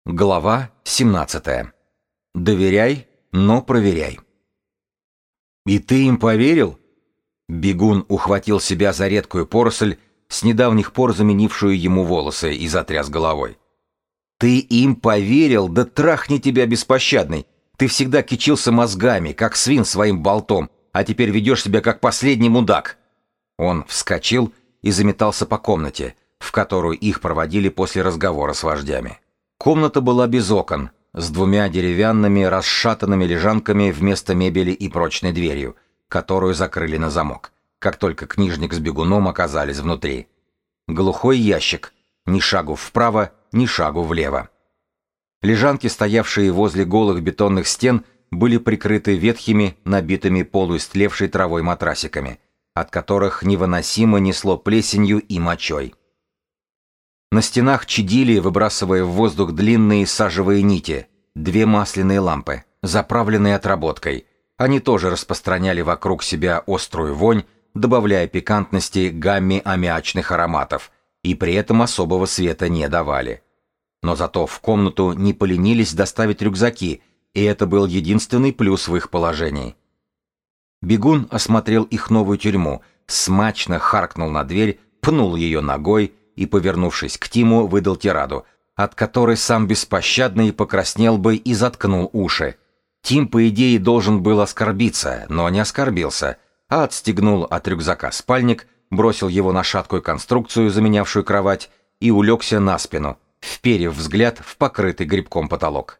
Глава 17. Доверяй, но проверяй. «И ты им поверил?» Бегун ухватил себя за редкую поросль, с недавних пор заменившую ему волосы, и затряс головой. «Ты им поверил? Да трахни тебя беспощадный! Ты всегда кичился мозгами, как свин своим болтом, а теперь ведешь себя как последний мудак!» Он вскочил и заметался по комнате, в которую их проводили после разговора с вождями. Комната была без окон, с двумя деревянными расшатанными лежанками вместо мебели и прочной дверью, которую закрыли на замок, как только книжник с бегуном оказались внутри. Глухой ящик, ни шагу вправо, ни шагу влево. Лежанки, стоявшие возле голых бетонных стен, были прикрыты ветхими, набитыми полуистлевшей травой матрасиками, от которых невыносимо несло плесенью и мочой. На стенах чадили, выбрасывая в воздух длинные сажевые нити, две масляные лампы, заправленные отработкой. Они тоже распространяли вокруг себя острую вонь, добавляя пикантности гамме аммиачных ароматов, и при этом особого света не давали. Но зато в комнату не поленились доставить рюкзаки, и это был единственный плюс в их положении. Бегун осмотрел их новую тюрьму, смачно харкнул на дверь, пнул ее ногой и, повернувшись к Тиму, выдал тираду, от которой сам беспощадный покраснел бы и заткнул уши. Тим, по идее, должен был оскорбиться, но не оскорбился, а отстегнул от рюкзака спальник, бросил его на шаткую конструкцию, заменявшую кровать, и улегся на спину, вперев взгляд в покрытый грибком потолок.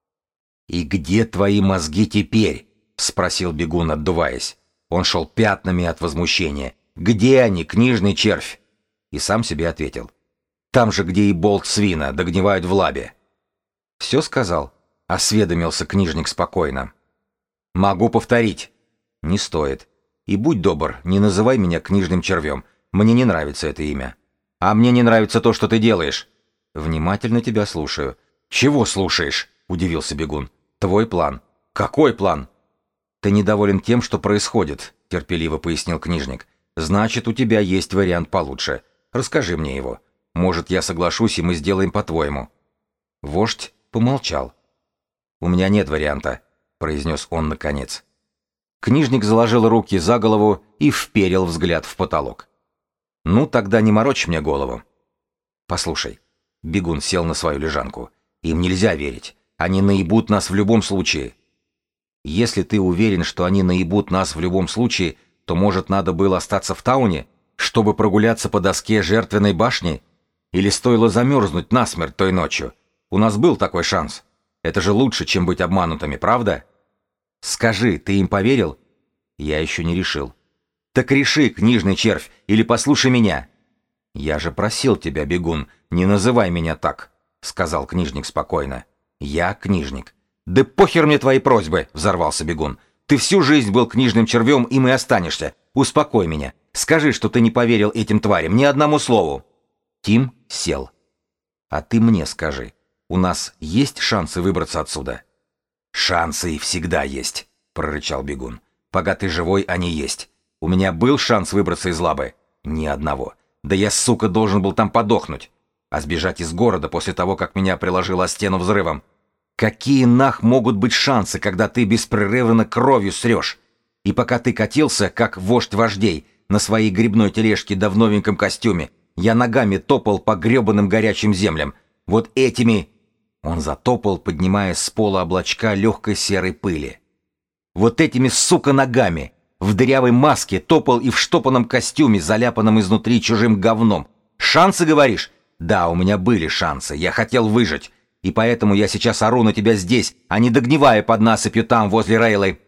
«И где твои мозги теперь?» — спросил бегун, отдуваясь. Он шел пятнами от возмущения. «Где они, книжный червь?» И сам себе ответил. «Там же, где и болт свина, догнивают в лабе». «Все сказал?» — осведомился книжник спокойно. «Могу повторить». «Не стоит. И будь добр, не называй меня книжным червем. Мне не нравится это имя». «А мне не нравится то, что ты делаешь». «Внимательно тебя слушаю». «Чего слушаешь?» — удивился бегун. «Твой план». «Какой план?» «Ты недоволен тем, что происходит», — терпеливо пояснил книжник. «Значит, у тебя есть вариант получше. Расскажи мне его. Может, я соглашусь, и мы сделаем по-твоему». Вождь помолчал. «У меня нет варианта», — произнес он наконец. Книжник заложил руки за голову и вперил взгляд в потолок. «Ну, тогда не морочь мне голову». «Послушай». Бегун сел на свою лежанку. «Им нельзя верить. Они наебут нас в любом случае». «Если ты уверен, что они наебут нас в любом случае, то, может, надо было остаться в Тауне, чтобы прогуляться по доске жертвенной башни? Или стоило замерзнуть насмерть той ночью? У нас был такой шанс. Это же лучше, чем быть обманутыми, правда? Скажи, ты им поверил?» «Я еще не решил». «Так реши, книжный червь, или послушай меня». «Я же просил тебя, бегун, не называй меня так», — сказал книжник спокойно. «Я книжник». «Да похер мне твои просьбы!» — взорвался бегун. «Ты всю жизнь был книжным червем, им и останешься. Успокой меня. Скажи, что ты не поверил этим тварям, ни одному слову». Тим сел. «А ты мне скажи, у нас есть шансы выбраться отсюда?» «Шансы всегда есть», — прорычал бегун. «Пока ты живой, они есть. У меня был шанс выбраться из лабы? Ни одного. Да я, сука, должен был там подохнуть. А сбежать из города после того, как меня приложило о стену взрывом? Какие нах могут быть шансы, когда ты беспрерывно кровью срешь? И пока ты катился, как вождь вождей, на своей грибной тележке да в новеньком костюме, я ногами топал по гребаным горячим землям. Вот этими...» Он затопал, поднимая с пола облачка легкой серой пыли. «Вот этими, сука, ногами! В дырявой маске топал и в штопанном костюме, заляпанном изнутри чужим говном. Шансы, говоришь? Да, у меня были шансы. Я хотел выжить. И поэтому я сейчас ору на тебя здесь, а не догнивая под насыпью там, возле Рейлы».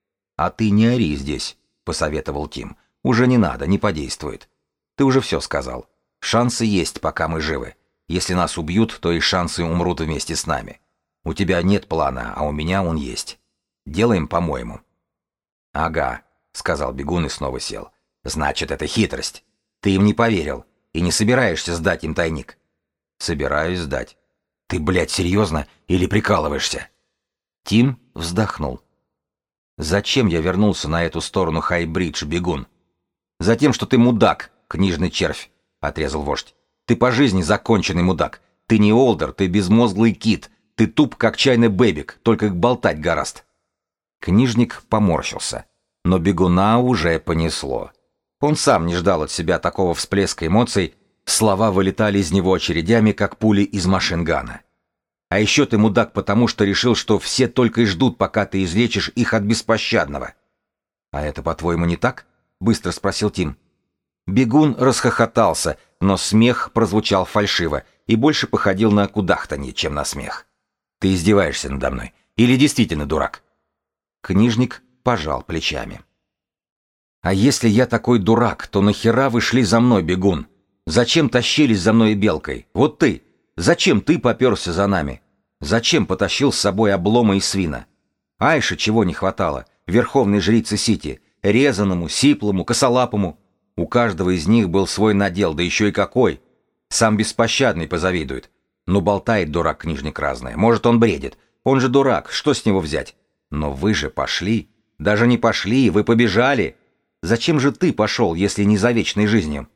«А ты не ори здесь», — посоветовал Тим. «Уже не надо, не подействует. Ты уже все сказал. Шансы есть, пока мы живы. Если нас убьют, то и шансы умрут вместе с нами. У тебя нет плана, а у меня он есть. Делаем по-моему». «Ага», — сказал бегун и снова сел. «Значит, это хитрость. Ты им не поверил и не собираешься сдать им тайник». «Собираюсь сдать». «Ты, блядь, серьезно или прикалываешься?» Тим вздохнул. «Зачем я вернулся на эту сторону Хай-Бридж, бегун?» «Затем, что ты мудак, книжный червь», — отрезал вождь. «Ты по жизни законченный мудак. Ты не Олдер, ты безмозглый кит. Ты туп, как чайный бэбик, только болтать гораст. Книжник поморщился, но бегуна уже понесло. Он сам не ждал от себя такого всплеска эмоций, слова вылетали из него очередями, как пули из машингана. А еще ты мудак потому, что решил, что все только и ждут, пока ты излечишь их от беспощадного. «А это, по-твоему, не так?» — быстро спросил Тим. Бегун расхохотался, но смех прозвучал фальшиво и больше походил на кудахтанье, чем на смех. «Ты издеваешься надо мной? Или действительно дурак?» Книжник пожал плечами. «А если я такой дурак, то нахера вы шли за мной, бегун? Зачем тащились за мной белкой? Вот ты! Зачем ты попёрся за нами? Зачем потащил с собой Облома и Свина? Айше чего не хватало? Верховной жрицы Сити, резаному, сиплому, косолапому. У каждого из них был свой надел, да еще и какой. Сам беспощадный позавидует. Ну болтает дурак-книжник разное. Может, он бредит. Он же дурак, что с него взять? Но вы же пошли. Даже не пошли, вы побежали. Зачем же ты пошел, если не за вечной жизнью?»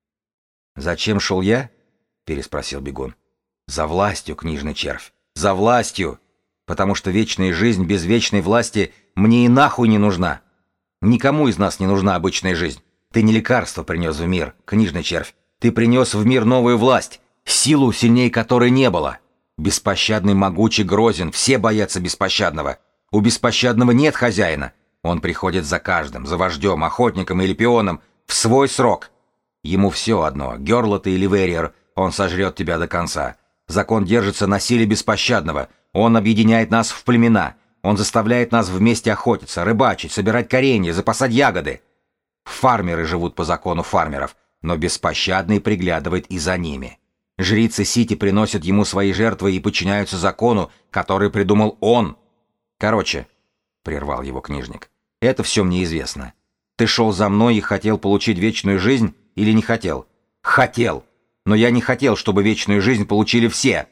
«Зачем шел я?» — переспросил бегун. «За властью, книжный червь. За властью. Потому что вечная жизнь без вечной власти мне и нахуй не нужна. Никому из нас не нужна обычная жизнь. Ты не лекарство принес в мир, книжный червь. Ты принес в мир новую власть, силу, сильнее которой не было. Беспощадный, могучий, грозен, все боятся беспощадного. У беспощадного нет хозяина. Он приходит за каждым, за вождем, охотником или пионом, в свой срок. Ему все одно, Герла ты или Верьер, он сожрет тебя до конца. Закон держится на силе беспощадного. Он объединяет нас в племена. Он заставляет нас вместе охотиться, рыбачить, собирать коренья, запасать ягоды. Фармеры живут по закону фармеров, но беспощадный приглядывает и за ними. Жрицы Сити приносят ему свои жертвы и подчиняются закону, который придумал он. Короче, прервал его книжник, это все мне известно. Ты шел за мной и хотел получить вечную жизнь или не хотел? Хотел! Но я не хотел, чтобы вечную жизнь получили все.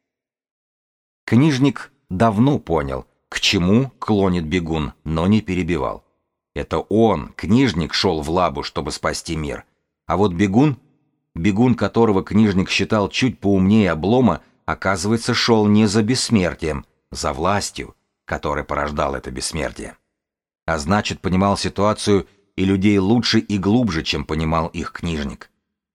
Книжник давно понял, к чему клонит бегун, но не перебивал. Это он, книжник, шел в лабу, чтобы спасти мир. А вот бегун, которого книжник считал чуть поумнее Облома, оказывается, шел не за бессмертием, за властью, которая порождала это бессмертие. А значит, понимал ситуацию и людей лучше и глубже, чем понимал их книжник.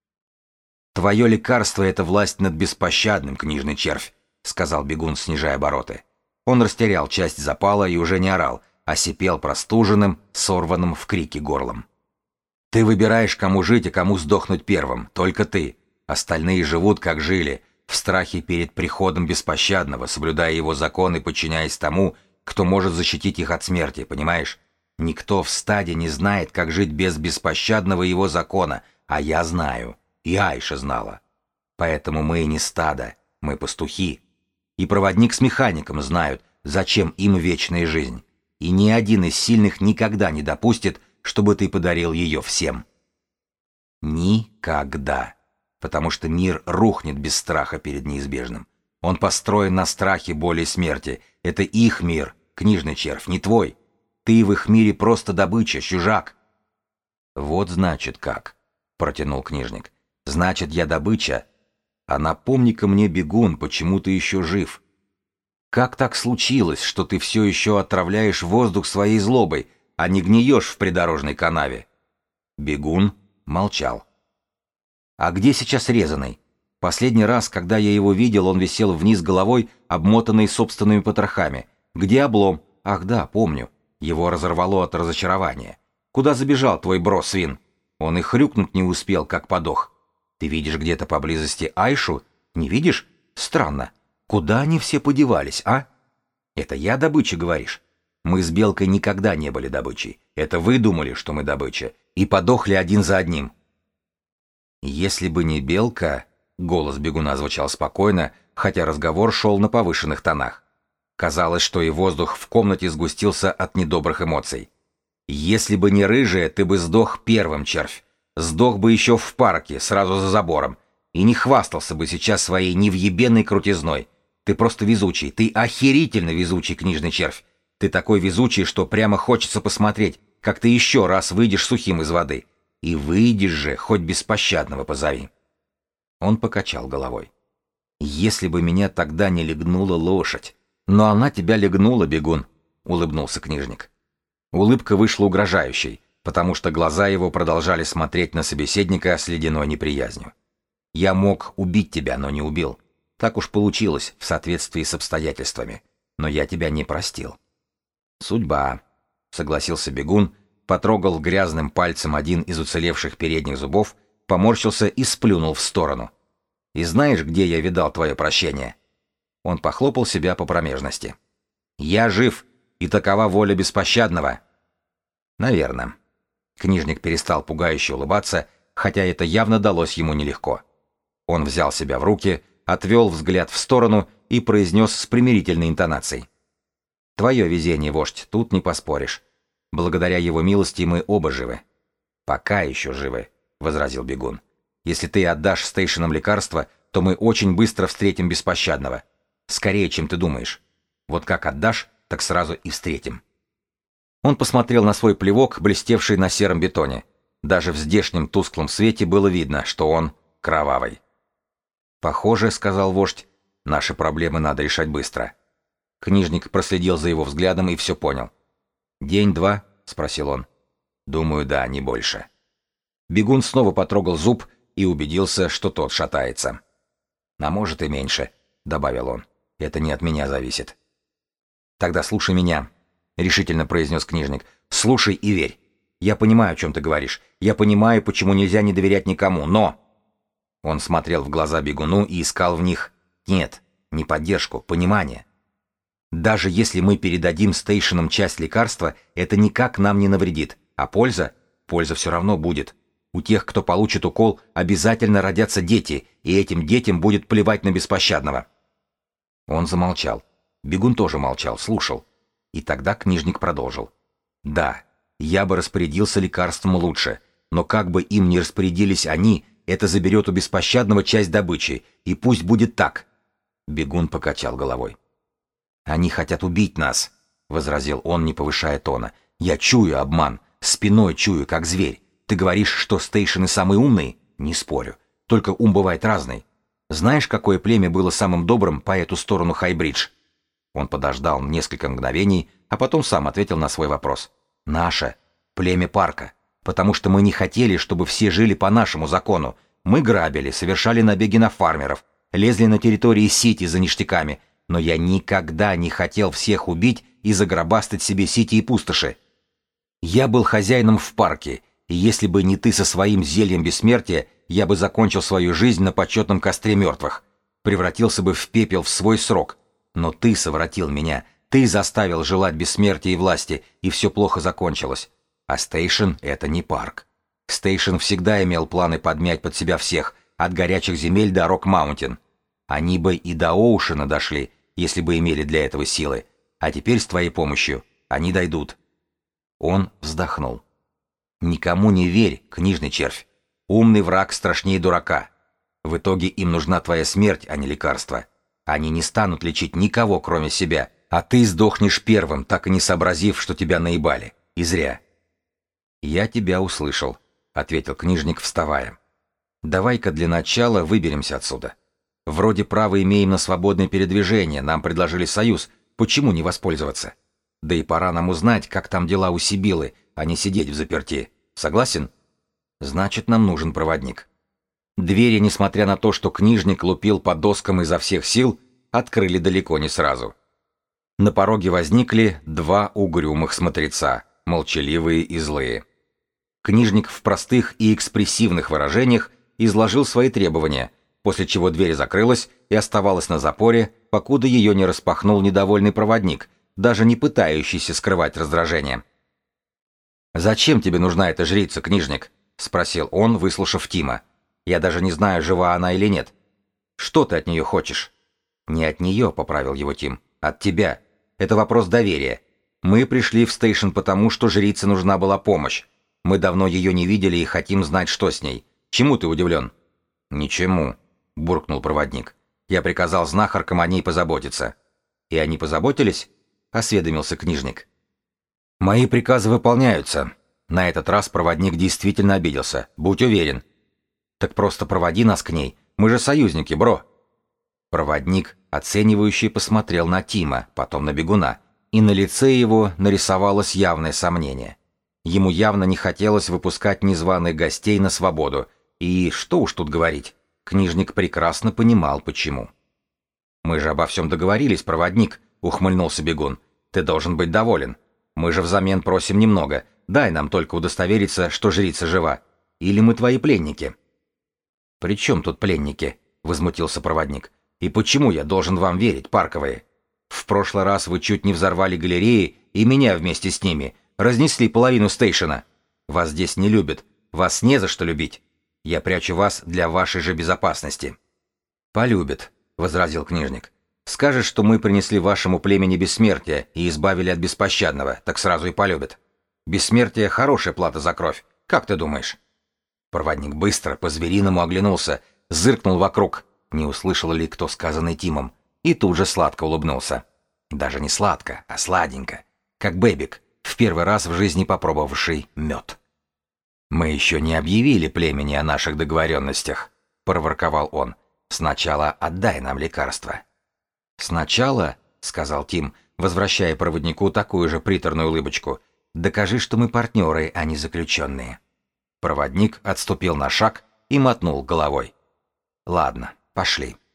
«Твое лекарство — это власть над беспощадным, книжный червь», — сказал бегун, снижая обороты. Он растерял часть запала и уже не орал, а сипел простуженным, сорванным в крике горлом. «Ты выбираешь, кому жить, а кому сдохнуть первым, только ты. Остальные живут, как жили, в страхе перед приходом беспощадного, соблюдая его закон и подчиняясь тому, кто может защитить их от смерти, понимаешь? Никто в стаде не знает, как жить без беспощадного его закона, а я знаю, и Айша знала. Поэтому мы не стадо, мы пастухи. И проводник с механиком знают, зачем им вечная жизнь. И ни один из сильных никогда не допустит, чтобы ты подарил ее всем. Никогда. Потому что мир рухнет без страха перед неизбежным. Он построен на страхе, боли и смерти. Это их мир, книжный червь, не твой. Ты в их мире просто добыча, чужак. Вот значит как, протянул книжник. Значит, я добыча. А напомни-ка мне, бегун, почему ты еще жив? Как так случилось, что ты все еще отравляешь воздух своей злобой, а не гниешь в придорожной канаве? Бегун молчал. А где сейчас резаный? Последний раз, когда я его видел, он висел вниз головой, обмотанный собственными потрохами. Где Облом? Ах да, помню. Его разорвало от разочарования. Куда забежал твой бро, Свин? Он и хрюкнуть не успел, как подох. Ты видишь где-то поблизости Айшу? Не видишь? Странно. Куда они все подевались, а? Это я добыча, говоришь? Мы с Белкой никогда не были добычей. Это вы думали, что мы добыча, и подохли один за одним. Если бы не Белка... Голос бегуна звучал спокойно, хотя разговор шел на повышенных тонах. Казалось, что и воздух в комнате сгустился от недобрых эмоций. Если бы не рыжая, ты бы сдох первым, червь. Сдох бы еще в парке, сразу за забором. И не хвастался бы сейчас своей невъебенной крутизной. Ты просто везучий, ты охерительно везучий, книжный червь. Ты такой везучий, что прямо хочется посмотреть, как ты еще раз выйдешь сухим из воды. И выйдешь же, хоть беспощадного позови. Он покачал головой. Если бы меня тогда не легнула лошадь. Но она тебя легнула, бегун, улыбнулся книжник. Улыбка вышла угрожающей, потому что глаза его продолжали смотреть на собеседника с ледяной неприязнью. Я мог убить тебя, но не убил. Так уж получилось в соответствии с обстоятельствами. Но я тебя не простил. Судьба, согласился бегун, потрогал грязным пальцем один из уцелевших передних зубов, поморщился и сплюнул в сторону. И знаешь, где я видал твое прощение? Он похлопал себя по промежности. Я жив, и такова воля беспощадного. Наверно. Книжник перестал пугающе улыбаться, хотя это явно далось ему нелегко. Он взял себя в руки, отвел взгляд в сторону и произнес с примирительной интонацией. «Твое везение, вождь, тут не поспоришь. Благодаря его милости мы оба живы». «Пока еще живы», — возразил бегун. «Если ты отдашь стейшенам лекарства, то мы очень быстро встретим беспощадного. Скорее, чем ты думаешь. Вот как отдашь, так сразу и встретим». Он посмотрел на свой плевок, блестевший на сером бетоне. Даже в здешнем тусклом свете было видно, что он кровавый. «Похоже, — сказал вождь, — наши проблемы надо решать быстро». Книжник проследил за его взглядом и все понял. «День-два?» — спросил он. «Думаю, да, не больше». Бегун снова потрогал зуб и убедился, что тот шатается. «А может и меньше», — добавил он. «Это не от меня зависит». «Тогда слушай меня», — решительно произнес книжник. «Слушай и верь. Я понимаю, о чем ты говоришь. Я понимаю, почему нельзя не доверять никому, но...» Он смотрел в глаза бегуну и искал в них... Нет, не поддержку, понимание. «Даже если мы передадим стейшенам часть лекарства, это никак нам не навредит. А польза? Польза все равно будет. У тех, кто получит укол, обязательно родятся дети, и этим детям будет плевать на беспощадного». Он замолчал. Бегун тоже молчал, слушал. И тогда книжник продолжил. «Да, я бы распорядился лекарством лучше, но как бы им ни распорядились они, это заберет у беспощадного часть добычи, и пусть будет так». Бегун покачал головой. «Они хотят убить нас», — возразил он, не повышая тона. «Я чую обман, спиной чую, как зверь. Ты говоришь, что стейшены самые умные? Не спорю. Только ум бывает разный. Знаешь, какое племя было самым добрым по эту сторону Хайбридж?» Он подождал несколько мгновений, а потом сам ответил на свой вопрос. «Наше. Племя Парка. Потому что мы не хотели, чтобы все жили по нашему закону. Мы грабили, совершали набеги на фармеров, лезли на территории Сити за ништяками, но я никогда не хотел всех убить и загробастать себе Сити и пустоши. Я был хозяином в парке, и если бы не ты со своим зельем бессмертия, я бы закончил свою жизнь на почетном костре мертвых, превратился бы в пепел в свой срок. Но ты совратил меня, ты заставил желать бессмертия и власти, и все плохо закончилось. А Стейшен — это не парк. Стейшен всегда имел планы подмять под себя всех, от горячих земель до Рок-Маунтин. Они бы и до Оушена дошли, если бы имели для этого силы. А теперь с твоей помощью они дойдут». Он вздохнул. «Никому не верь, книжный червь. Умный враг страшнее дурака. В итоге им нужна твоя смерть, а не лекарство. Они не станут лечить никого, кроме себя, а ты сдохнешь первым, так и не сообразив, что тебя наебали. И зря». «Я тебя услышал», — ответил книжник, вставая. «Давай-ка для начала выберемся отсюда. Вроде право имеем на свободное передвижение, нам предложили союз, почему не воспользоваться? Да и пора нам узнать, как там дела у Сибилы, а не сидеть взаперти. Согласен? Значит, нам нужен проводник». Двери, несмотря на то, что книжник лупил по доскам изо всех сил, открыли далеко не сразу. На пороге возникли два угрюмых смотреца, молчаливые и злые. Книжник в простых и экспрессивных выражениях изложил свои требования, после чего дверь закрылась и оставалась на запоре, покуда ее не распахнул недовольный проводник, даже не пытающийся скрывать раздражение. «Зачем тебе нужна эта жрица, книжник?» — спросил он, выслушав Тима. «Я даже не знаю, жива она или нет. Что ты от нее хочешь?» «Не от нее», — поправил его Тим, — «от тебя. Это вопрос доверия. Мы пришли в стейшн потому, что жрице нужна была помощь. Мы давно ее не видели и хотим знать, что с ней. Чему ты удивлен?» «Ничему», — буркнул проводник. «Я приказал знахаркам о ней позаботиться». «И они позаботились?» — осведомился книжник. «Мои приказы выполняются». На этот раз проводник действительно обиделся. «Будь уверен». «Так просто проводи нас к ней. Мы же союзники, бро». Проводник, оценивающий, посмотрел на Тима, потом на бегуна, и на лице его нарисовалось явное сомнение. Ему явно не хотелось выпускать незваных гостей на свободу, и что уж тут говорить, книжник прекрасно понимал, почему. «Мы же обо всем договорились, проводник», — ухмыльнулся бегун. «Ты должен быть доволен. Мы же взамен просим немного. Дай нам только удостовериться, что жрица жива. Или мы твои пленники». «При чем тут пленники?» — возмутился проводник. «И почему я должен вам верить, парковые? В прошлый раз вы чуть не взорвали галереи, и меня вместе с ними. Разнесли половину стейшена. Вас здесь не любят. Вас не за что любить. Я прячу вас для вашей же безопасности». «Полюбят», — возразил книжник. «Скажешь, что мы принесли вашему племени бессмертие и избавили от беспощадного, так сразу и полюбят. Бессмертие — хорошая плата за кровь. Как ты думаешь?» Проводник быстро, по-звериному оглянулся, зыркнул вокруг, не услышал ли кто сказанный Тимом, и тут же сладко улыбнулся. Даже не сладко, а сладенько, как бэбик, в первый раз в жизни попробовавший мед. «Мы еще не объявили племени о наших договоренностях», — проворковал он. «Сначала отдай нам лекарство». «Сначала», — сказал Тим, возвращая проводнику такую же приторную улыбочку, «докажи, что мы партнеры, а не заключенные». Проводник отступил на шаг и мотнул головой. «Ладно, пошли».